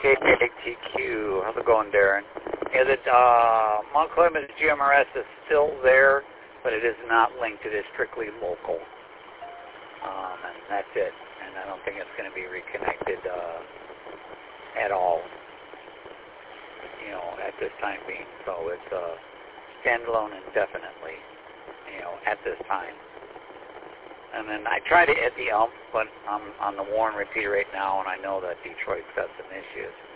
KTQ. How's it going, Darren? Yeah, Mount Clemens GMRS is still there, but it is not linked. It is strictly local. And that's it. And I don't think it's going to be reconnected at all, at this time being. So it's standalone indefinitely, at this time. And then I tried it at the UMP, but I'm on the Warren repeater right now, and I know that Detroit's got some issues.